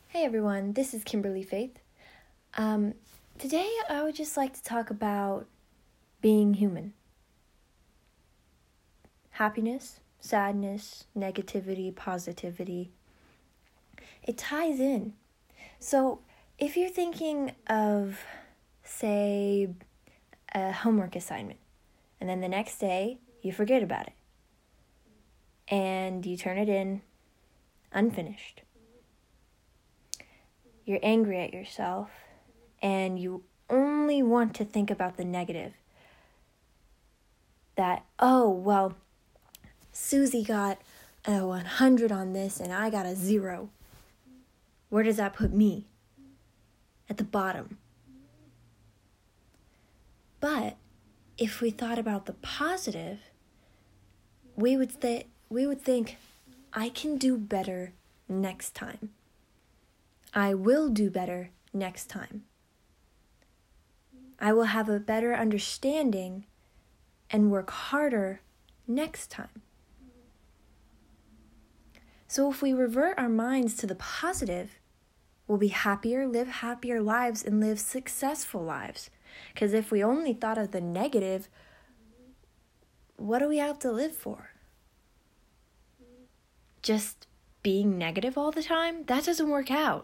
Hey everyone, this is Kimberly Faith. Today I would just like to talk about being human. Happiness, sadness, negativity, positivity. It ties in. So if you're thinking of, say, a homework assignment, and then the next day you forget about it, and you turn it in unfinished. You're angry at yourself, and you only want to think about the negative. That, Susie got a 100 on this, and I got a 0. Where does that put me? At the bottom. But if we thought about the positive, we would think, I can do better next time. I will do better next time. I will have a better understanding and work harder next time. So if we revert our minds to the positive, we'll be happier, live happier lives, and live successful lives. Because if we only thought of the negative, what do we have to live for? Just being negative all the time? That doesn't work out.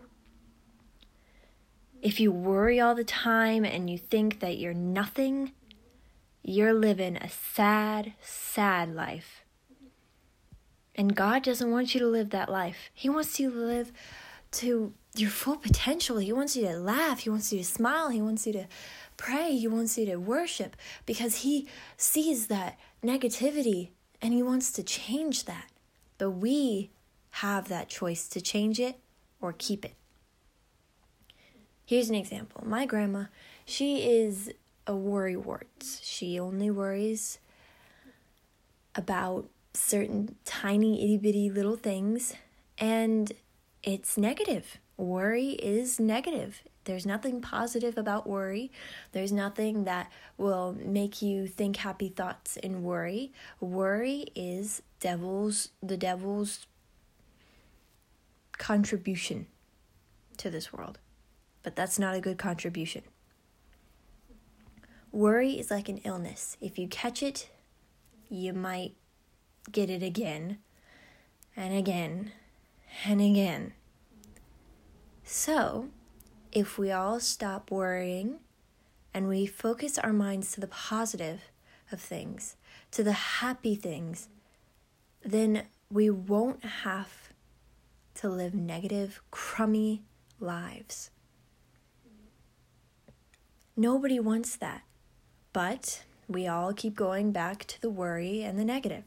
If you worry all the time and you think that you're nothing, you're living a sad, sad life. And God doesn't want you to live that life. He wants you to live to your full potential. He wants you to laugh. He wants you to smile. He wants you to pray. He wants you to worship because He sees that negativity and He wants to change that. But we have that choice to change it or keep it. Here's an example. My grandma, she is a worrywart. She only worries about certain tiny itty-bitty little things, and it's negative. Worry is negative. There's nothing positive about worry. There's nothing that will make you think happy thoughts in worry. Worry is the devil's contribution to this world. But that's not a good contribution. Worry is like an illness. If you catch it, you might get it again and again and again. So, if we all stop worrying and we focus our minds to the positive of things, to the happy things, then we won't have to live negative, crummy lives. Nobody wants that, but we all keep going back to the worry and the negative.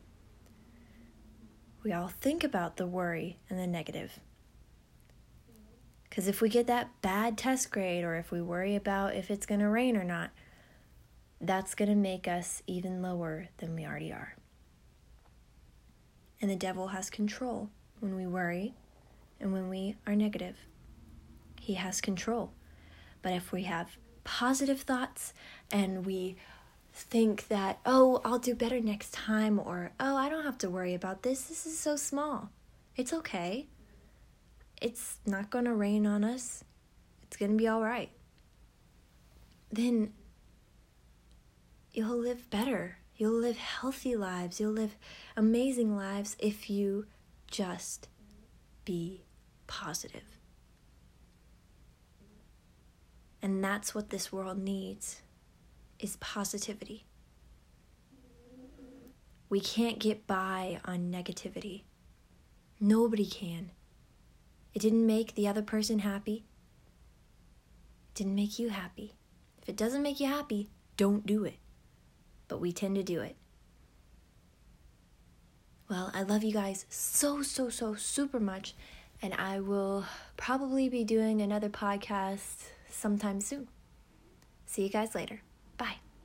We all think about the worry and the negative. Because if we get that bad test grade, or if we worry about if it's going to rain or not, that's going to make us even lower than we already are. And the devil has control when we worry and when we are negative. He has control. But if we have positive thoughts and we think that, I'll do better next time, or, I don't have to worry about this. This is so small. It's okay. It's not going to rain on us. It's going to be all right. Then you'll live better. You'll live healthy lives. You'll live amazing lives if you just be positive. And that's what this world needs, is positivity. We can't get by on negativity. Nobody can. It didn't make the other person happy. It didn't make you happy. If it doesn't make you happy, don't do it. But we tend to do it. Well, I love you guys so super much. And I will probably be doing another podcast sometime soon. See you guys later. Bye.